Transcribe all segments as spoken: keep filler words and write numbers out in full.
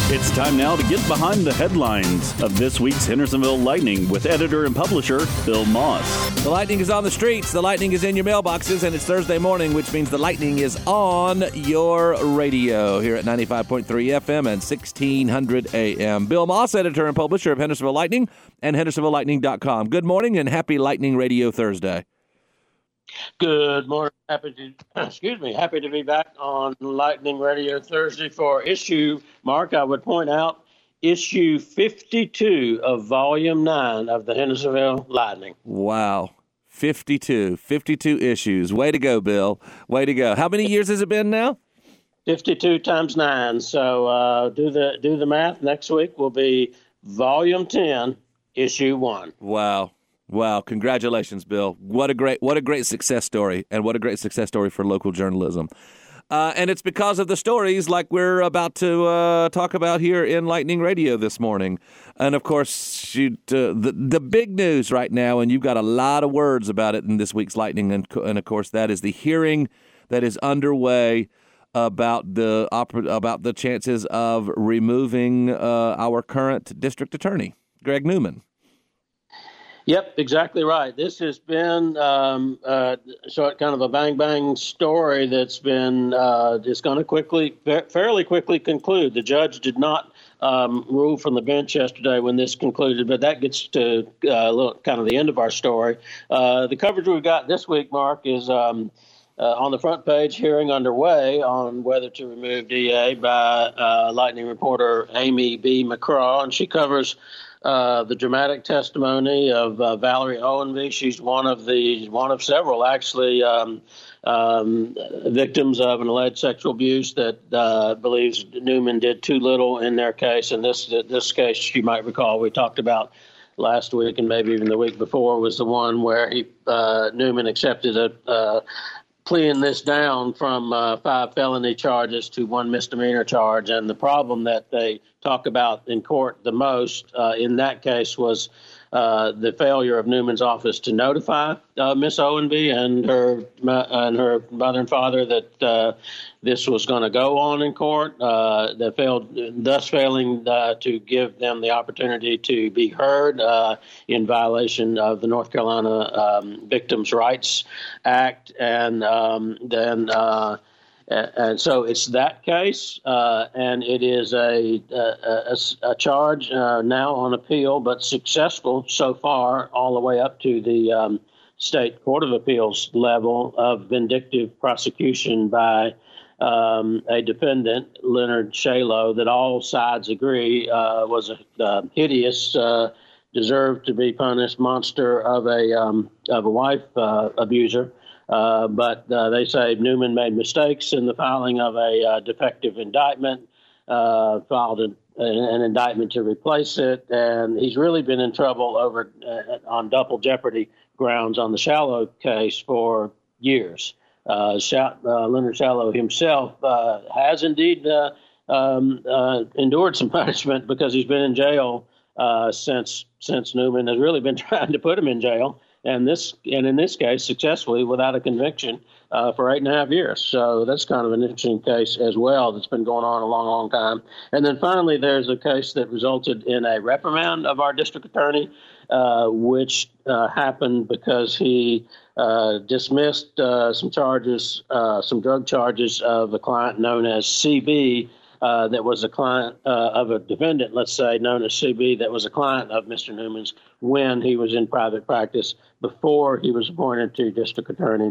It's time now to get behind the headlines of this week's Hendersonville Lightning with editor and publisher Bill Moss. The Lightning is on the streets, the Lightning is in your mailboxes, and it's Thursday morning, which means the Lightning is on your radio here at ninety-five point three F M and sixteen hundred A M. Bill Moss, editor and publisher of Hendersonville Lightning and Hendersonville Lightning dot com. Good morning and happy Lightning Radio Thursday. Good morning. Happy to, excuse me, happy to be back on Lightning Radio Thursday for issue, Mark, I would point out, issue fifty-two of volume nine of the Hendersonville Lightning. Wow. fifty-two. fifty-two issues. Way to go, Bill. Way to go. How many years has it been now? fifty-two times nine. So uh, do the do the math. Next week will be volume ten, issue one. Wow. Wow. Congratulations, Bill. What a great what a great success story, and what a great success story for local journalism. Uh, and it's because of the stories like we're about to uh, talk about here in Lightning Radio this morning. And, of course, shoot, uh, the, the big news right now, and you've got a lot of words about it in this week's Lightning, and, and of course, that is the hearing that is underway about the about the chances of removing uh, our current district attorney, Greg Newman. Yep, exactly right. This has been um, uh, sort kind of a bang bang story that's been uh, just going to quickly, fairly quickly conclude. The judge did not um, rule from the bench yesterday when this concluded, but that gets to uh, a little, kind of the end of our story. Uh, the coverage we've got this week, Mark, is um, uh, on the front page, hearing underway on whether to remove D A by uh, Lightning reporter Amy B. McCraw, and she covers Uh, the dramatic testimony of uh, Valerie Owenby. She's one of the one of several, actually, um, um, victims of an alleged sexual abuse that uh, believes Newman did too little in their case. And this this case, you might recall, we talked about last week and maybe even the week before, was the one where he uh, Newman accepted a uh, pleading this down from uh, five felony charges to one misdemeanor charge. And the problem that they talk about in court the most uh, in that case was uh, the failure of Newman's office to notify uh, Miss Owenby and her and her mother and father that uh, this was going to go on in court. Uh, they failed, thus failing uh, to give them the opportunity to be heard uh, in violation of the North Carolina um, Victims' Rights Act, and um, then. Uh, And so it's that case, uh, and it is a, a, a, a charge uh, now on appeal, but successful so far all the way up to the um, state court of appeals level of vindictive prosecution by um, a defendant, Leonard Shalo, that all sides agree uh, was a uh, hideous, uh, deserved to be punished monster of a um, of a wife uh, abuser. Uh, but uh, they say Newman made mistakes in the filing of a uh, defective indictment, uh, filed an, an indictment to replace it, and he's really been in trouble over uh, on double jeopardy grounds on the Shalo case for years. Uh, Sha- uh, Leonard Shalo himself uh, has indeed uh, um, uh, endured some punishment because he's been in jail uh, since since Newman has really been trying to put him in jail. And this, and in this case, successfully without a conviction uh, for eight and a half years. So that's kind of an interesting case as well that's been going on a long, long time. And then finally, there's a case that resulted in a reprimand of our district attorney, uh, which uh, happened because he uh, dismissed uh, some charges, uh, some drug charges of a client known as C B. Uh, that was a client uh, of a defendant, let's say, known as C B, that was a client of Mister Newman's when he was in private practice before he was appointed to district attorney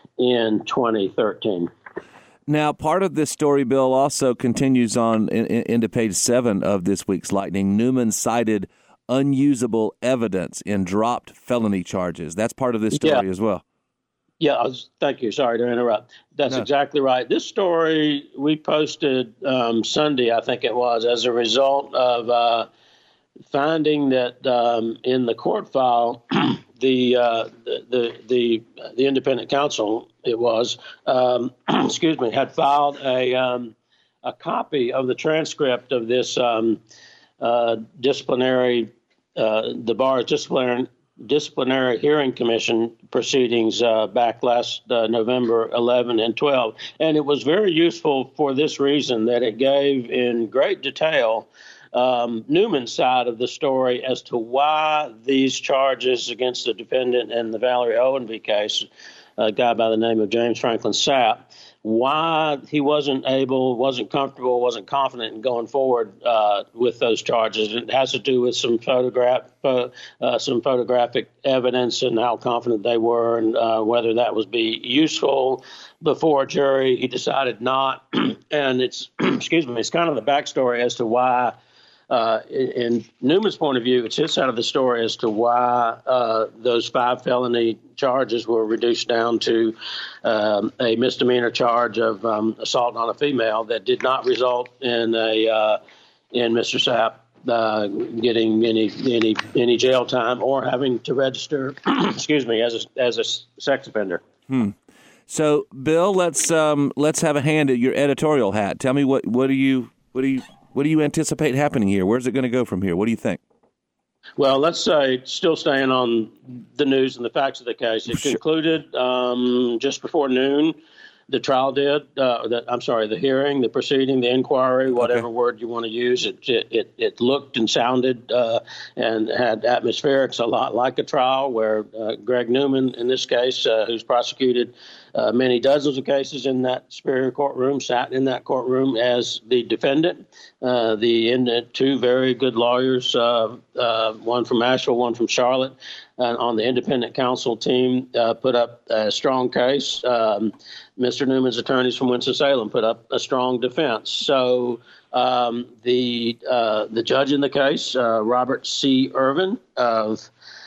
in twenty thirteen. Now, part of this story, Bill, also continues on in, in, into page seven of this week's Lightning. Newman cited unusable evidence in dropped felony charges. That's part of this story yeah. as well. Yeah, I was, thank you. Sorry to interrupt. That's no. exactly right. This story we posted um, Sunday, I think it was, as a result of uh, finding that um, in the court file, the, uh, the the the the independent counsel, it was, um, excuse me, had filed a um, a copy of the transcript of this um, uh, disciplinary, uh, the bar's disciplinary disciplinary hearing commission proceedings uh, back last uh, November eleventh and twelfth. And it was very useful for this reason, that it gave in great detail um, Newman's side of the story as to why these charges against the defendant in the Valerie Owenby case, a guy by the name of James Franklin Sapp, why he wasn't able, wasn't comfortable, wasn't confident in going forward uh, with those charges. It has to do with some photograph, uh, some photographic evidence and how confident they were, and uh, whether that would be useful before a jury. He decided not, and it's excuse me, it's kind of the backstory as to why. Uh, in Newman's point of view, it's his side of the story as to why uh, those five felony charges were reduced down to um, a misdemeanor charge of um, assault on a female that did not result in a uh, in Mister Sapp uh, getting any any any jail time or having to register, excuse me, as a, as a sex offender. Hmm. So, Bill, let's um, let's have a hand at your editorial hat. Tell me what what do you what do you What do you anticipate happening here? Where's it going to go from here? What do you think? Well, let's say, still staying on the news and the facts of the case, it Sure. concluded um, just before noon. The trial did. Uh, the, I'm sorry, the hearing, the proceeding, the inquiry, whatever Okay. word you want to use. It it it looked and sounded uh, and had atmospherics a lot like a trial, where uh, Greg Newman, in this case, uh, who's prosecuted uh, many dozens of cases in that Superior Courtroom, sat in that courtroom as the defendant. Uh, the in, two very good lawyers, uh, uh, one from Asheville, one from Charlotte, and on the independent counsel team, uh, put up a strong case. Um, Mister Newman's attorneys from Winston-Salem put up a strong defense. So um, the uh, the judge in the case, uh, Robert C. Irvin of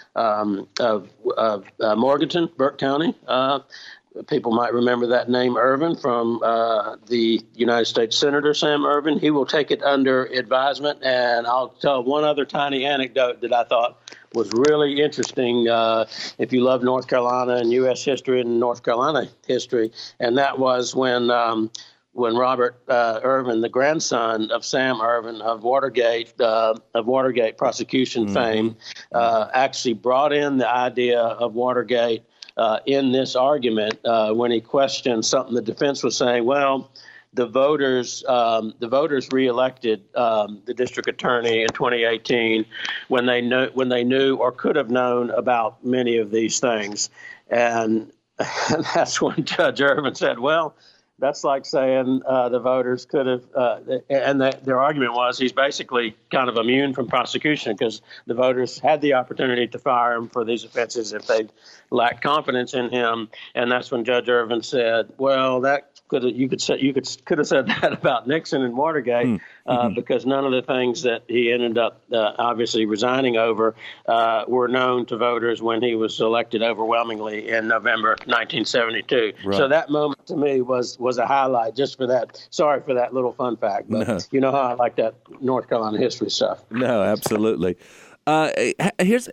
um, of, of uh, Morganton, Burke County. Uh, people might remember that name, Irvin, from uh, the United States Senator Sam Irvin. He will take it under advisement. And I'll tell one other tiny anecdote that I thought was really interesting uh, if you love North Carolina and U S history and North Carolina history. And that was when um, when Robert uh, Irvin, the grandson of Sam Irvin of Watergate, uh, of Watergate prosecution mm-hmm. fame, uh, actually brought in the idea of Watergate uh, in this argument uh, when he questioned something the defense was saying. Well, The voters, um, the voters reelected um, the district attorney in twenty eighteen when they knew, when they knew or could have known about many of these things, and, and that's when Judge Irvin said, "Well, that's like saying uh, the voters could have." Uh, and the, their argument was he's basically kind of immune from prosecution because the voters had the opportunity to fire him for these offenses if they lacked confidence in him, and that's when Judge Irvin said, "Well, that." Could you could say you could could have said that about Nixon and Watergate mm-hmm. uh, because none of the things that he ended up uh, obviously resigning over uh, were known to voters when he was elected overwhelmingly in November nineteen seventy-two. Right. So that moment to me was was a highlight just for that. Sorry for that little fun fact, but no. You know how I like that North Carolina history stuff. No, absolutely. Uh, here's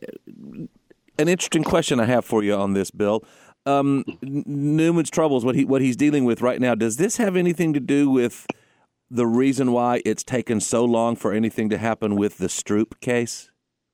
an interesting question I have for you on this, Bill. Um, Newman's troubles, what he what he's dealing with right now, does this have anything to do with the reason why it's taken so long for anything to happen with the Stroop case?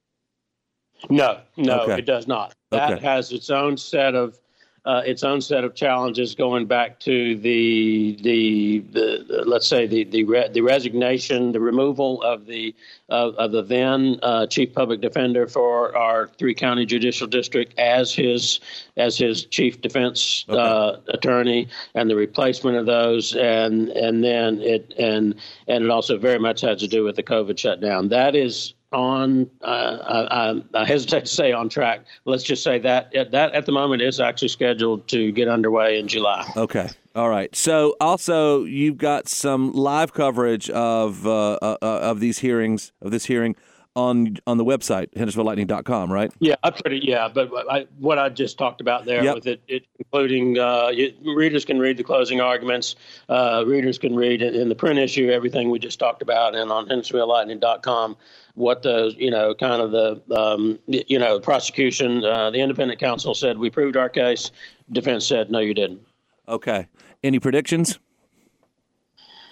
No, no, okay. It does not. That okay. has its own set of uh, its own set of challenges going back to the the, the, the let's say the the, re, the resignation, the removal of the of, of the then uh, chief public defender for our three county judicial district as his as his chief defense okay. uh, attorney, and the replacement of those, and and then it and and it also very much has to do with the COVID shutdown. That is on, uh, I, I hesitate to say on track. Let's just say that that at the moment is actually scheduled to get underway in July. Okay. All right. So also you've got some live coverage of uh, uh, of these hearings, of this hearing on on the website, Hendersonville Lightning dot com, right? Yeah, I pretty yeah. But I, what I just talked about there yep. with it, it including uh, you, readers can read the closing arguments. Uh, readers can read it in the print issue, everything we just talked about, and on Hendersonville Lightning dot com. What the, you know, kind of the, um, you know, prosecution, uh, the independent counsel said we proved our case. Defense said, no, you didn't. Okay. Any predictions?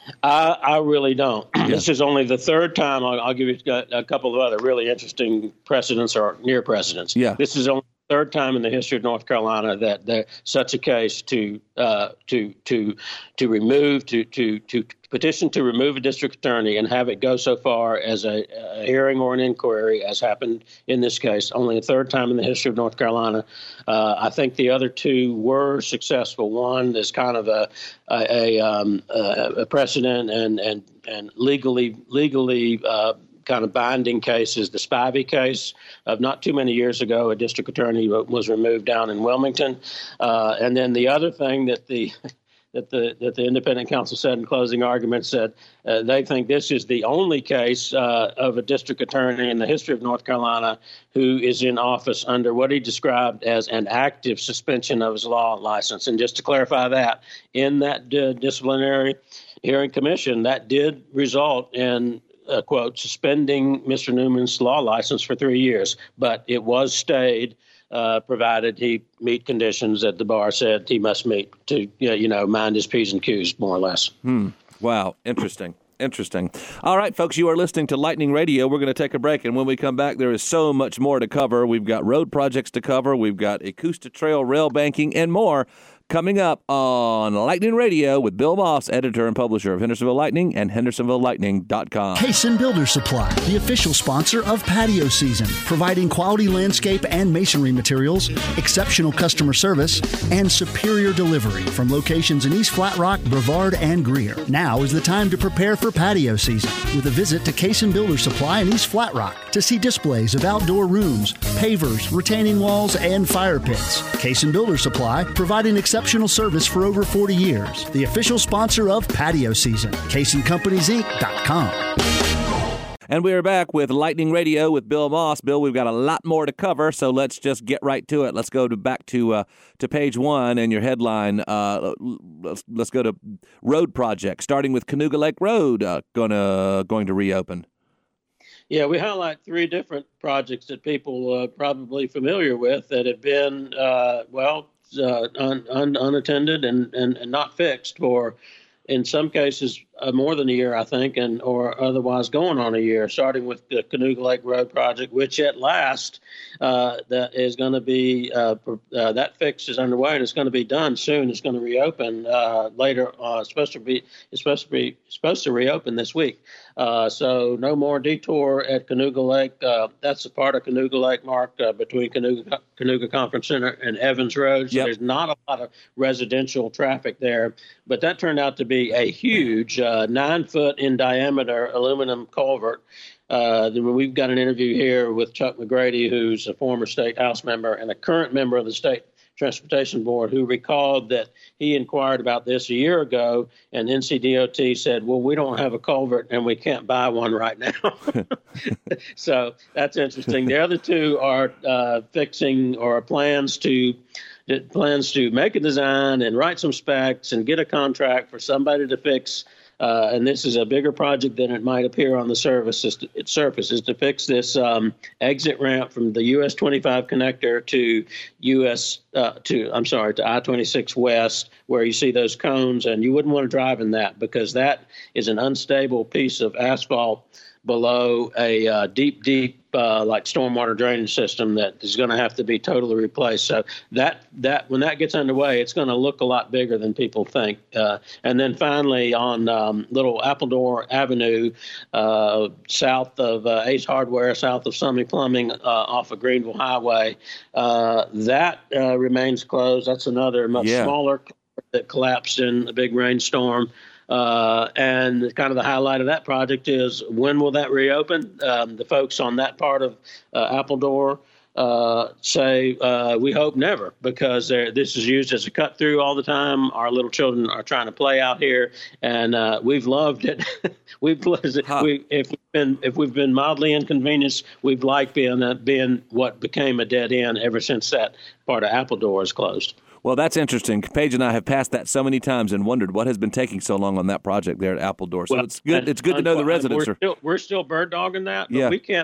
I, I really don't. Yeah. This is only the third time. I'll, I'll give you a couple of other really interesting precedents or near precedents. Yeah. This is only the third time in the history of North Carolina that there such a case to uh, to to to remove to to to petition to remove a district attorney and have it go so far as a, a hearing or an inquiry, as happened in this case. Only a third time in the history of North Carolina. Uh, I think the other two were successful. One is kind of a a, a, um, a precedent and and and legally legally. Uh, kind of binding case is the Spivey case of not too many years ago. A district attorney was removed down in Wilmington. Uh, and then the other thing that the that the that the independent counsel said in closing argument said uh, they think this is the only case uh, of a district attorney in the history of North Carolina who is in office under what he described as an active suspension of his law license. And just to clarify that, in that uh, disciplinary hearing commission, that did result in Uh, quote, suspending Mister Newman's law license for three years, but it was stayed, uh, provided he meet conditions that the bar said he must meet to, you know, you know mind his P's and Q's, more or less. Hmm. Wow. Interesting. Interesting. All right, folks, you are listening to Lightning Radio. We're going to take a break, and when we come back, there is so much more to cover. We've got road projects to cover. We've got Acoustic Trail rail banking and more coming up on Lightning Radio with Bill Moss, editor and publisher of Hendersonville Lightning and Hendersonville Lightning dot com. Cason Builder Supply, the official sponsor of patio season, providing quality landscape and masonry materials, exceptional customer service, and superior delivery from locations in East Flat Rock, Brevard, and Greer. Now is the time to prepare for patio season with a visit to Cason Builder Supply in East Flat Rock to see displays of outdoor rooms, pavers, retaining walls, and fire pits. Cason Builder Supply, providing exceptional service for over forty years. The official sponsor of patio season. Cason Companies Inc dot com. And we are back with Lightning Radio with Bill Moss. Bill, we've got a lot more to cover, so let's just get right to it. Let's go to back to uh, to page one and your headline. Uh, let's, let's go to road project, starting with Canoga Lake Road, uh, gonna going to reopen. Yeah, we highlight three different projects that people are probably familiar with that have been, uh, well, uh, un, un, unattended and, and, and not fixed for, in some cases, uh, more than a year, I think, and or otherwise going on a year, starting with the Canoga Lake Road project, which at last uh, that is going to be, uh, uh, that fix is underway and it's going to be done soon. It's going to reopen uh, later. Uh, it's supposed to be, it's supposed to be, supposed to reopen this week. Uh, so no more detour at Canoga Lake. Uh, that's a part of Canoga Lake, Mark, uh, between Canoga, Canoga Conference Center and Evans Road. So yep. There's not a lot of residential traffic there, but that turned out to be a huge uh, nine foot in diameter aluminum culvert. Uh, we've got an interview here with Chuck McGrady, who's a former state House member and a current member of the State Transportation Board, who recalled that he inquired about this a year ago, and N C D O T said, well, we don't have a culvert and we can't buy one right now. So that's interesting. The other two are uh, fixing or plans to plans to make a design and write some specs and get a contract for somebody to fix. Uh, and this is a bigger project than it might appear on the surface. Its surface is to fix this um, exit ramp from the U S twenty-five connector to U S uh, to I'm sorry to I twenty-six West, where you see those cones, and you wouldn't want to drive in that because that is an unstable piece of asphalt below a uh, deep, deep uh, like stormwater drainage system that is going to have to be totally replaced. So that that when that gets underway, it's going to look a lot bigger than people think. Uh, and then finally, on um, Little Appledore Avenue, uh, south of uh, Ace Hardware, south of Summey Plumbing, uh, off of Greenville Highway, uh, that uh, remains closed. That's another much yeah. smaller that collapsed in a big rainstorm. Uh, and kind of the highlight of that project is when will that reopen? Um, the folks on that part of uh, Appledore uh, say uh, we hope never, because this is used as a cut through all the time. Our little children are trying to play out here, and uh, we've loved it. we've huh. we, if we've been if we've been mildly inconvenienced, we've liked being uh, being what became a dead end ever since that part of Appledore is closed. Well, that's interesting. Paige and I have passed that so many times and wondered what has been taking so long on that project there at Appledore. So well, it's good. It's good to know the residents we're are. Still, we're still bird dogging that, but yeah. we can't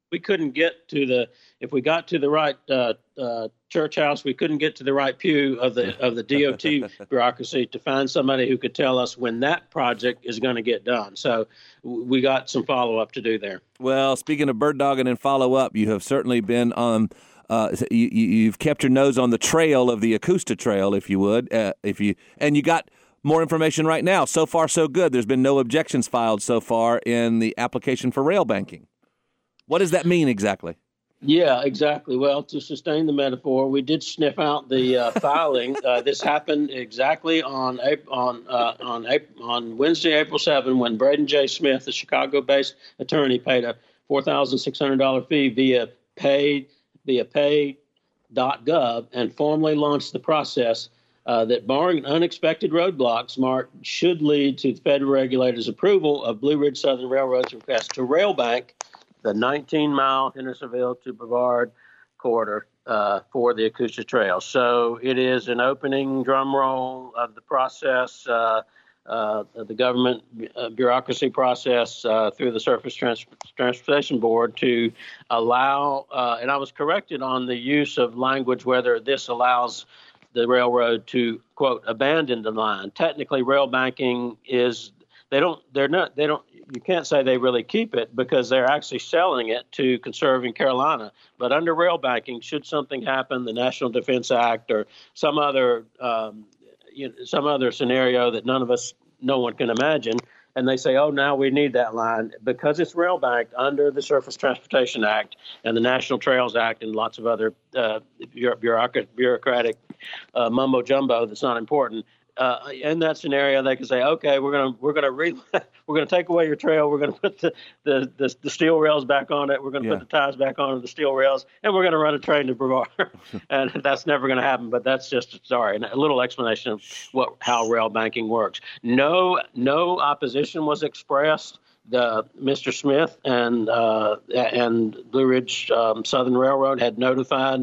we couldn't get to the if we got to the right uh, uh, church house, we couldn't get to the right pew of the of the D O T bureaucracy to find somebody who could tell us when that project is going to get done. So we got some follow up to do there. Well, speaking of bird dogging and follow up, you have certainly been on. Uh, you, you've kept your nose on the trail of the Acoosta Trail, if you would, uh, if you and you got more information right now. So far, so good. There's been no objections filed so far in the application for rail banking. What does that mean exactly? Yeah, exactly. Well, to sustain the metaphor, we did sniff out the uh, filing. Uh, this happened exactly on on uh, on on Wednesday, April seventh, when Braden J. Smith, the Chicago-based attorney, paid a four thousand six hundred dollars fee via pay via pay dot gov and formally launched the process uh, that, barring unexpected roadblocks, Mark, should lead to the federal regulators' approval of Blue Ridge Southern Railroad's request to rail bank the nineteen-mile Hendersonville to Brevard corridor uh, for the Acoosta Trail. So it is an opening drum roll of the process, uh, uh, the government uh, bureaucracy process uh, through the Surface Trans- Transportation Board to allow, uh, and I was corrected on the use of language, whether this allows the railroad to, quote, abandon the line. Technically, rail banking is, they don't, they're not, they don't, you can't say they really keep it because they're actually selling it to Conserving Carolina. But under rail banking, should something happen, the National Defense Act or some other um, you know, some other scenario that none of us, no one can imagine, and they say, oh, now we need that line, because it's rail banked under the Surface Transportation Act and the National Trails Act and lots of other uh, bureaucratic, bureaucratic uh, mumbo jumbo that's not important. Uh, in that scenario, they can say, "Okay, we're gonna we're gonna re- we're gonna take away your trail. We're gonna put the, the, the, the steel rails back on it. We're gonna yeah. put the ties back on the steel rails, and we're gonna run a train to Brevard." And that's never gonna happen. But that's just sorry, a little explanation of what how rail banking works. No no opposition was expressed. The Mister Smith and uh, and Blue Ridge um, Southern Railroad had notified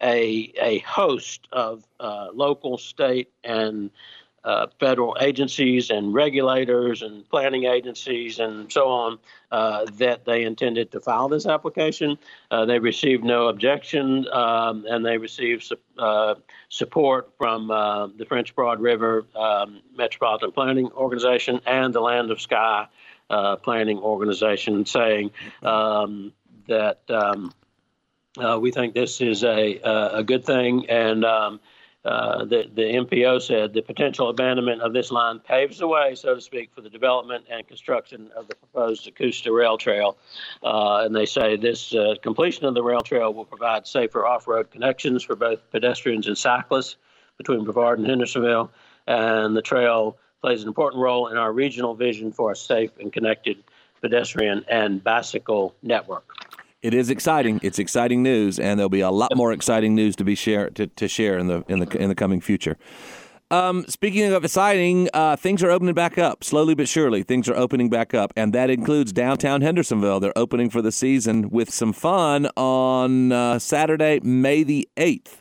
a a host of uh, local, state, and uh, federal agencies and regulators and planning agencies and so on uh, that they intended to file this application. Uh, they received no objection, um, and they received su- uh, support from uh, the French Broad River um, Metropolitan Planning Organization and the Land of Sky Uh, planning organization, saying um, that um, uh, we think this is a uh, a good thing, and um, uh, the the M P O said the potential abandonment of this line paves the way, so to speak, for the development and construction of the proposed Acoosta Rail Trail. Uh, and they say this uh, completion of the rail trail will provide safer off-road connections for both pedestrians and cyclists between Brevard and Hendersonville, and the trail plays an important role in our regional vision for a safe and connected pedestrian and bicycle network. It is exciting. It's exciting news, and there'll be a lot more exciting news to be share to, to share in the in the in the coming future. Um, speaking of exciting, uh, things are opening back up slowly but surely. Things are opening back up, and that includes downtown Hendersonville. They're opening for the season with some fun on uh, Saturday, May the eighth.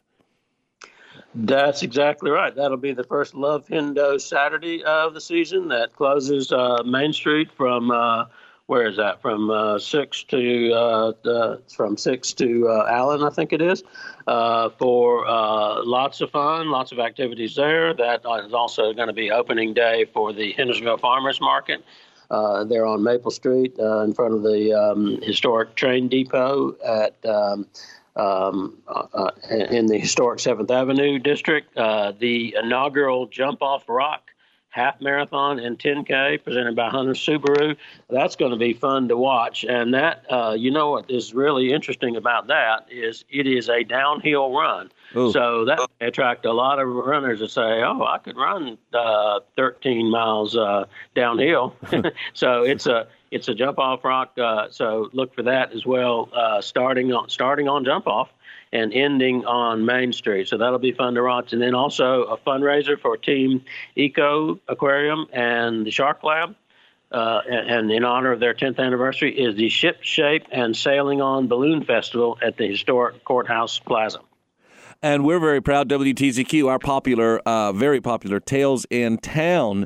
That's exactly right. That'll be the first Love Hendo Saturday of the season. That closes uh, Main Street from uh, where is that? From uh, six to uh, uh, from six to uh, Allen, I think it is, uh, for uh, lots of fun, lots of activities there. That is also going to be opening day for the Hendersonville Farmers Market. Uh, they're on Maple Street uh, in front of the um, historic train depot at. Um, Um, uh, in the historic seventh Avenue district, uh, the inaugural Jump Off Rock half marathon and ten K presented by Hunter Subaru. That's going to be fun to watch. And that, uh, you know, what is really interesting about that is it is a downhill run. Ooh. So that may attract a lot of runners that say, oh, I could run uh, thirteen miles uh, downhill. So it's a It's a jump off rock, uh, so look for that as well. Uh, starting on starting on jump off and ending on Main Street, so that'll be fun to watch. And then also a fundraiser for Team Eco Aquarium and the Shark Lab, uh, and, and in honor of their tenth anniversary is the Ship Shape and Sailing On Balloon Festival at the historic Courthouse Plaza. And we're very proud, W T Z Q, our popular, uh, very popular Tales in Town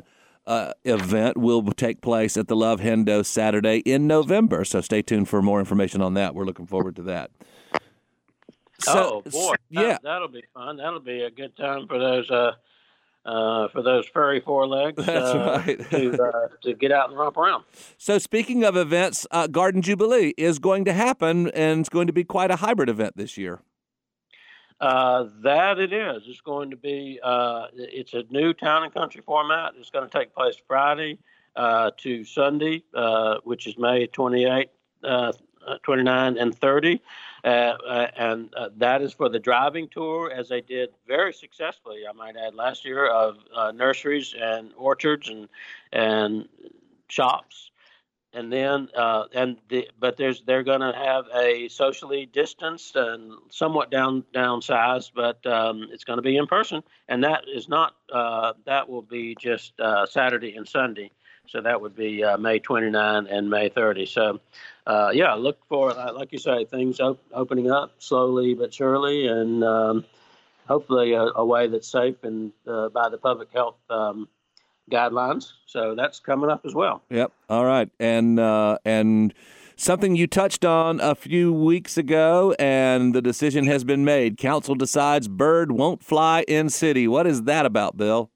uh, event will take place at the Love Hendo Saturday in November. So stay tuned for more information on that. We're looking forward to that. So, oh boy, yeah, that, that'll be fun. That'll be a good time for those uh, uh, for those furry four legs. That's uh, right. to uh, to get out and romp around. So speaking of events, uh, Garden Jubilee is going to happen, and it's going to be quite a hybrid event this year. Uh, that it is. It's going to be. Uh, it's a new town and country format. It's going to take place Friday uh, to Sunday, uh, which is May twenty-eighth, uh, twenty-ninth, and thirtieth. Uh, uh, and uh, that is for the driving tour, as they did very successfully, I might add, last year, of uh, nurseries and orchards and and shops. And then, uh, and the, but there's they're going to have a socially distanced and somewhat down downsized, but um, it's going to be in person, and that is not uh, that will be just uh, Saturday and Sunday. So that would be uh, May twenty-ninth and May thirtieth. So, uh, yeah, look for, like you say, things op- opening up slowly but surely, and um, hopefully a, a way that's safe and uh, by the public health um, guidelines. So that's coming up as well. Yep. All right. And uh, and something you touched on a few weeks ago, and the decision has been made. Council decides bird won't fly in city. What is that about, Bill?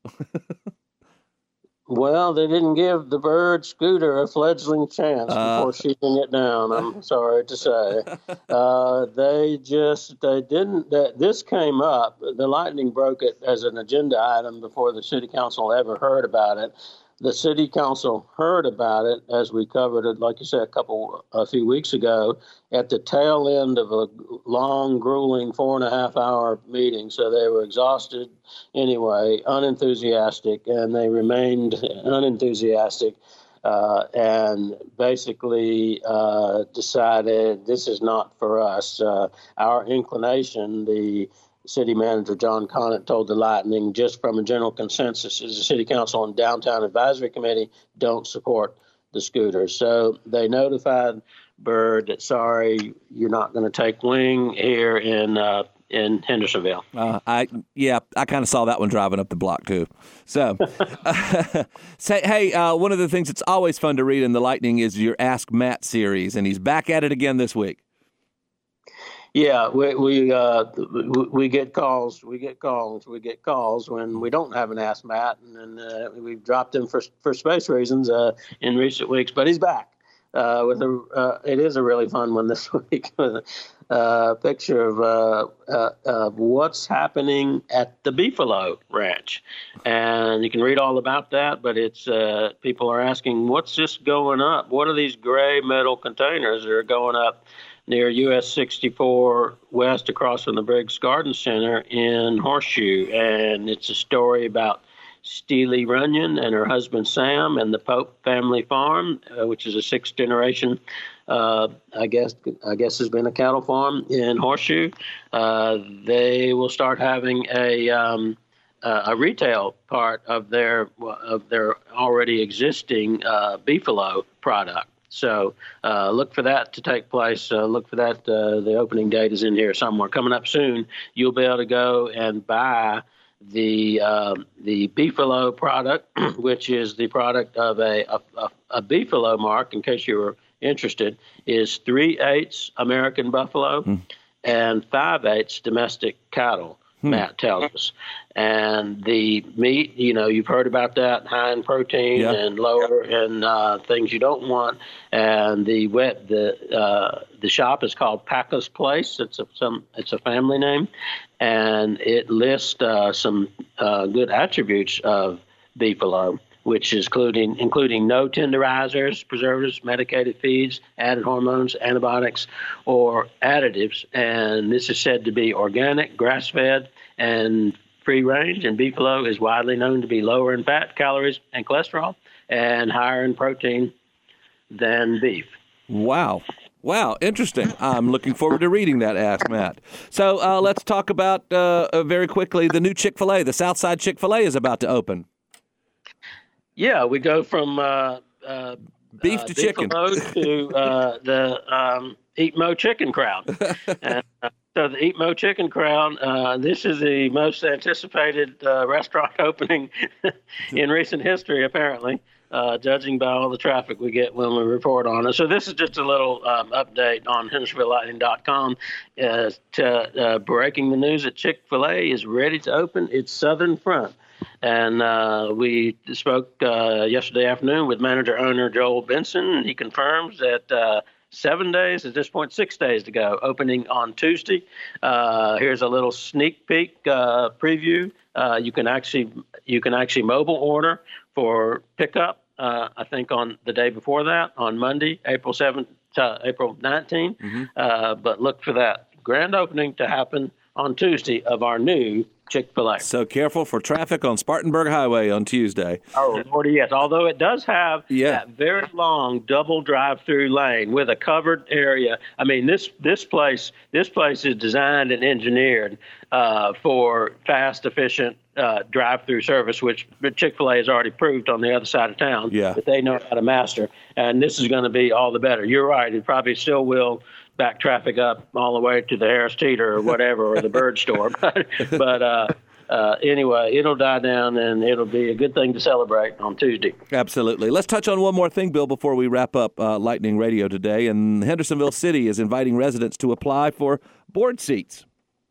Well, they didn't give the bird Scooter a fledgling chance uh, before shooting it down, I'm sorry to say. Uh, they just, they didn't, they, this came up, the Lightning broke it as an agenda item before the city council ever heard about it. The city council heard about it, as we covered it, like you said, a couple, a few weeks ago, at the tail end of a long, grueling four and a half hour meeting. So they were exhausted anyway, unenthusiastic, and they remained unenthusiastic, uh, and basically uh, decided this is not for us. Uh, our inclination, the City Manager John Conant told the Lightning, just from a general consensus, is the City Council and Downtown Advisory Committee don't support the scooters. So they notified Bird that, sorry, you're not going to take wing here in uh, in Hendersonville. Uh, I yeah, I kind of saw that one driving up the block too. So, uh, say, hey, uh, one of the things that's always fun to read in the Lightning is your Ask Matt series, and he's back at it again this week. Yeah, we we uh, we get calls, we get calls, we get calls when we don't have an Ask Matt, and, and uh, we've dropped him for for space reasons uh, in recent weeks. But he's back uh, with a. Uh, it is a really fun one this week with a uh, picture of uh, uh, uh, what's happening at the Beefalo Ranch, and you can read all about that. But it's uh, people are asking, what's this going up? What are these gray metal containers that are going up near U S sixty-four West across from the Briggs Garden Center in Horseshoe? And it's a story about Steely Runyon and her husband Sam and the Pope family farm, uh, which is a sixth generation, uh, I guess I guess has been a cattle farm in Horseshoe. Uh, they will start having a um, uh, a retail part of their of their already existing uh, Beefalo product. So uh, look for that to take place. Uh, look for that. Uh, the opening date is in here somewhere. Coming up soon, you'll be able to go and buy the uh, the Beefalo product, which is the product of a, a, a, a Beefalo mark, in case you were interested, is three eighths American buffalo hmm. and five eighths domestic cattle. Hmm. Matt tells us. And the meat, you know, you've heard about that, high in protein yeah. and lower in uh, things you don't want. And the wet, the uh, the shop is called Packa's Place. It's a some it's a family name, and it lists uh, some uh, good attributes of Beefalo, which is including including no tenderizers, preservatives, medicated feeds, added hormones, antibiotics, or additives. And this is said to be organic, grass-fed, and free-range. And Beefalo is widely known to be lower in fat, calories, and cholesterol, and higher in protein than beef. Wow. Wow, interesting. I'm looking forward to reading that, Ask Matt. So uh, let's talk about, uh, very quickly, the new Chick-fil-A. The Southside Chick-fil-A is about to open. Yeah, we go from uh, uh, beef uh, to chicken to uh, the um, Eat Mo Chicken crowd. and, uh, So the Eat Mo Chicken crowd, uh, this is the most anticipated uh, restaurant opening in recent history, apparently, uh, judging by all the traffic we get when we report on it. So this is just a little um, update on Hendersonville Lightning dot com. Uh, to, uh, breaking the news that Chick-fil-A is ready to open its southern front. And uh, we spoke uh, yesterday afternoon with manager-owner Joel Benson, and he confirms that uh, seven days, at this point, six days to go, opening on Tuesday. Uh, here's a little sneak peek uh, preview. Uh, you can actually you can actually mobile order for pickup, uh, I think, on the day before that, on Monday, April seventh to April nineteenth. Mm-hmm. Uh, but look for that grand opening to happen on Tuesday of our new Chick-fil-A. So careful for traffic on Spartanburg Highway on Tuesday. Oh, Lordy, yes. Although it does have yeah. that very long double drive-through lane with a covered area. I mean, this this place this place is designed and engineered uh, for fast, efficient uh, drive-through service, which Chick-fil-A has already proved on the other side of town yeah. that they know how to master. And this is going to be all the better. You're right. It probably still will back traffic up all the way to the Harris Teeter or whatever, or the Bird Store. But, but uh, uh, anyway, it'll die down, and it'll be a good thing to celebrate on Tuesday. Absolutely. Let's touch on one more thing, Bill, before we wrap up uh, Lightning Radio today. And Hendersonville City is inviting residents to apply for board seats.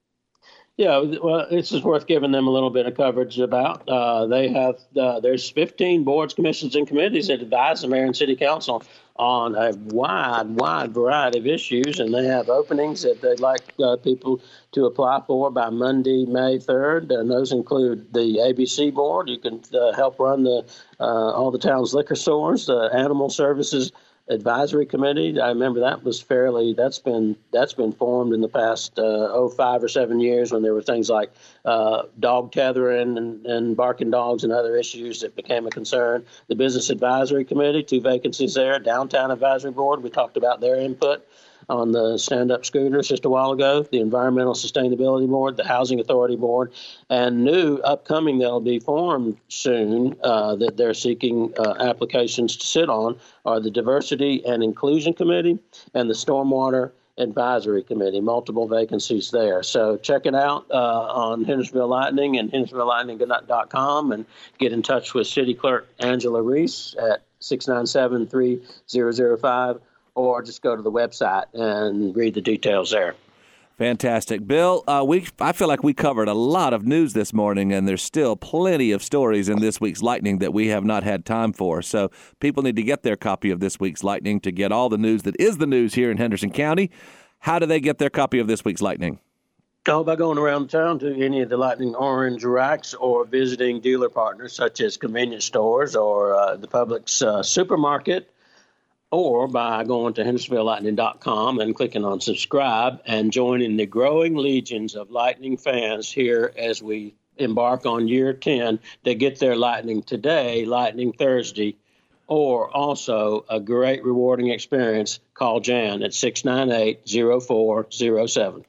Yeah, well, this is worth giving them a little bit of coverage about. Uh, they have uh, there's fifteen boards, commissions, and committees that advise the mayor and city council on a wide, wide variety of issues, and they have openings that they'd like uh, people to apply for by Monday, May third, and those include the A B C board. You can uh, help run the uh, all the town's liquor stores, the Animal Services Advisory Committee. I remember that was fairly, that's been that's been formed in the past uh, oh, five or seven years when there were things like uh, dog tethering and, and barking dogs and other issues that became a concern. The Business Advisory Committee, two vacancies there. Downtown Advisory Board, we talked about their input on the stand-up scooters just a while ago, the Environmental Sustainability Board, the Housing Authority Board, and new upcoming that'll be formed soon uh, that they're seeking uh, applications to sit on are the Diversity and Inclusion Committee and the Stormwater Advisory Committee, multiple vacancies there. So check it out uh, on Hendersonville Lightning and Hendersonville Lightning dot com and get in touch with City Clerk Angela Reese at six nine seven, three zero zero five, or just go to the website and read the details there. Fantastic. Bill, uh, we I feel like we covered a lot of news this morning, and there's still plenty of stories in this week's Lightning that we have not had time for. So people need to get their copy of this week's Lightning to get all the news that is the news here in Henderson County. How do they get their copy of this week's Lightning? Oh, by going around town to any of the Lightning Orange racks or visiting dealer partners such as convenience stores or uh, the Publix uh, supermarket, or by going to Hendersonville Lightning dot com and clicking on subscribe and joining the growing legions of Lightning fans here as we embark on year ten that get their Lightning today, Lightning Thursday, or also a great rewarding experience. Call Jan at six nine eight, zero four zero seven.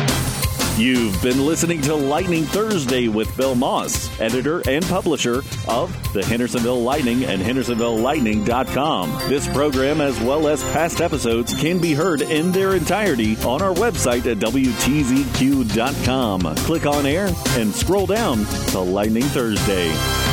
You've been listening to Lightning Thursday with Bill Moss, editor and publisher of the Hendersonville Lightning and Hendersonville Lightning dot com. This program, as well as past episodes, can be heard in their entirety on our website at W T Z Q dot com. Click on air and scroll down to Lightning Thursday.